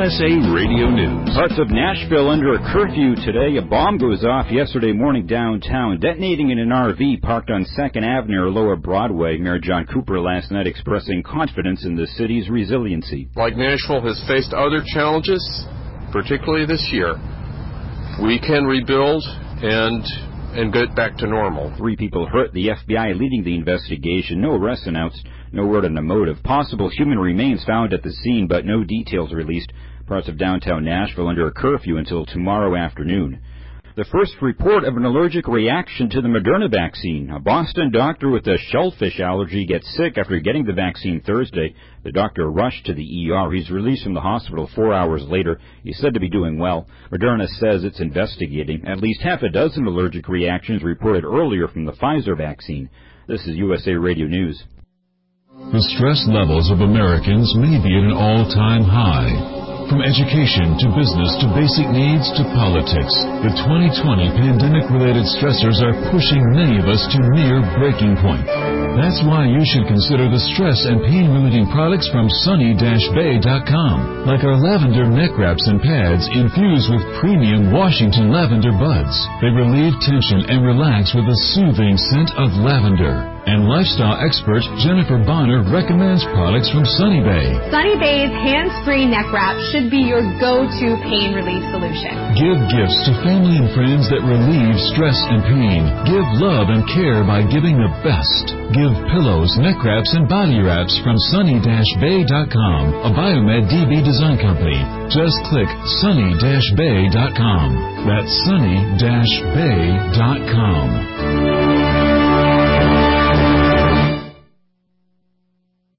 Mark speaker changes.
Speaker 1: USA Radio News.
Speaker 2: Parts of Nashville under a curfew today. A bomb goes off yesterday morning downtown, detonating in an RV parked on 2nd Avenue or Lower Broadway. Mayor John Cooper last night expressing confidence in the city's resiliency.
Speaker 3: Like Nashville has faced other challenges, particularly this year, we can rebuild and get back to normal.
Speaker 2: 3 people hurt. The FBI leading the investigation. No arrests announced. No word on the motive. Possible human remains found at the scene, but no details released. Parts of downtown Nashville under a curfew until tomorrow afternoon. The first report of an allergic reaction to the Moderna vaccine. A Boston doctor with a shellfish allergy gets sick after getting the vaccine Thursday. The doctor rushed to the ER. He's released from the hospital 4 hours later. He's said to be doing well. Moderna says it's investigating. At least half a dozen allergic reactions reported earlier from the Pfizer vaccine. This is USA Radio News.
Speaker 4: The stress levels of Americans may be at an all-time high. From education to business to basic needs to politics, the 2020 pandemic-related stressors are pushing many of us to near breaking point. That's why you should consider the stress and pain-relieving products from Sunny-Bay.com, like our lavender neck wraps and pads infused with premium Washington lavender buds. They relieve tension and relax with a soothing scent of lavender. And lifestyle expert Jennifer Bonner recommends products from Sunny Bay.
Speaker 5: Sunny Bay's hands-free neck wrap should be your go-to pain relief solution.
Speaker 4: Give gifts to family and friends that relieve stress and pain. Give love and care by giving the best. Give pillows, neck wraps, and body wraps from Sunny-Bay.com, a Biomed DB design company. Just click Sunny-Bay.com. That's Sunny-Bay.com.